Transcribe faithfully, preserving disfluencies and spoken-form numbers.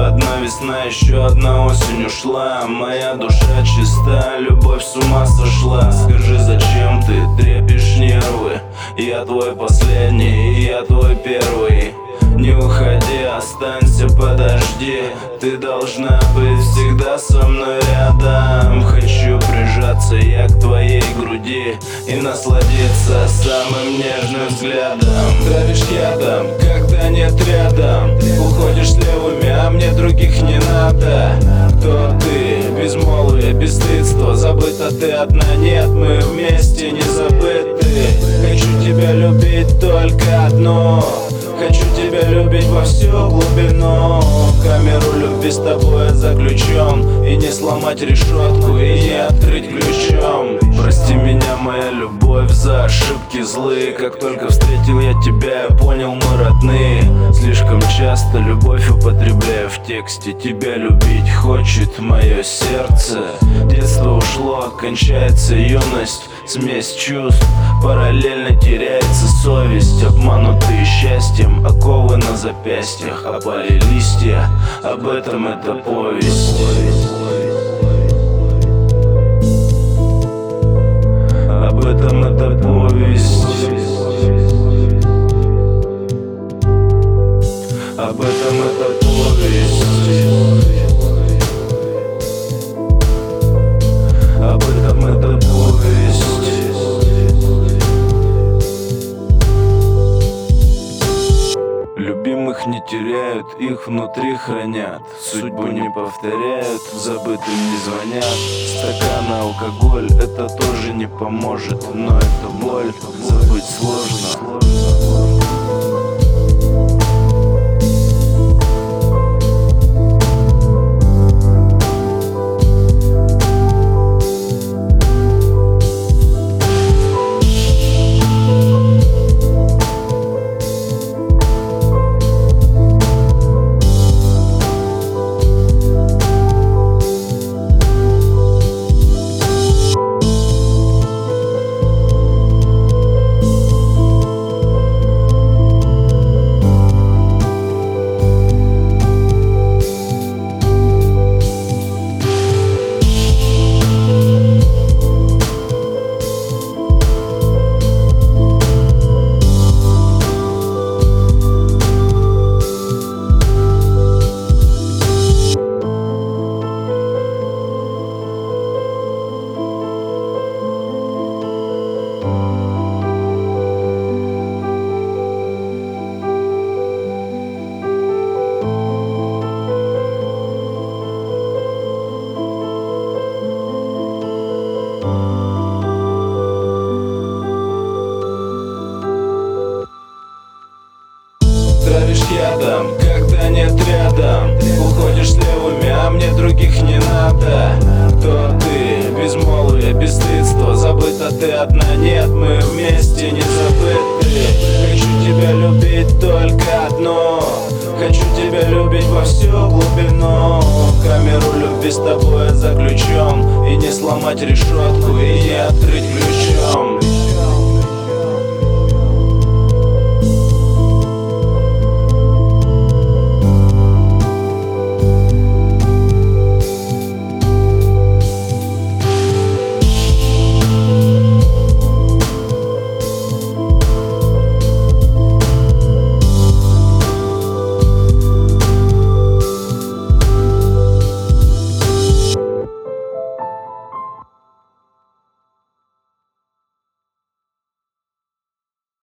одна весна, еще одна осень ушла. Моя душа чиста, любовь с ума сошла. Скажи, зачем ты трепишь нервы? Я твой последний, и я твой первый. Не уходи, останься, подожди. Ты должна быть всегда со мной рядом. Хочу прижаться я к твоей груди и насладиться самым нежным взглядом. Травишь ядом, когда нет рядом. Уходишь с левыми, а мне других не надо. Кто ты? Безмолвие, бесстыдство. Забыта ты одна, нет, мы вместе не забыты. Хочу тебя любить только одну. Хочу тебя любить во всю глубину. Камеру любви с тобой заключен. И не сломать решетку, и не открыть ключом. Прости меня, моя любовь, за ошибки злые. Как только встретил я тебя, я понял, мы родные. Слишком часто любовь употребляю в тексте. Тебя любить хочет мое сердце. Детство ушло, кончается юность. Смесь чувств, параллельно теряется совесть. Обманутые счастьем, оковы на запястьях. Опали листья, об этом эта повесть. Об этом эта повесть. Об этом эта повесть. Об этом эта повесть. Любимых не теряют, их внутри хранят. Судьбу не повторяют, забытым не звонят. Стакан и алкоголь, это тоже не поможет. Но это боль, забыть сложно. Травишь ядом, когда нет рядом. Уходишь с левыми, а мне других не надо. Кто ты? Безмолвие, бесстыдство. Забыта ты одна, нет, мы вместе не забыты. Хочу тебя любить только одну. Хочу тебя любить во всю глубину. Камеру любви с тобой заключен. И не сломать решетку, и не открыть ключ.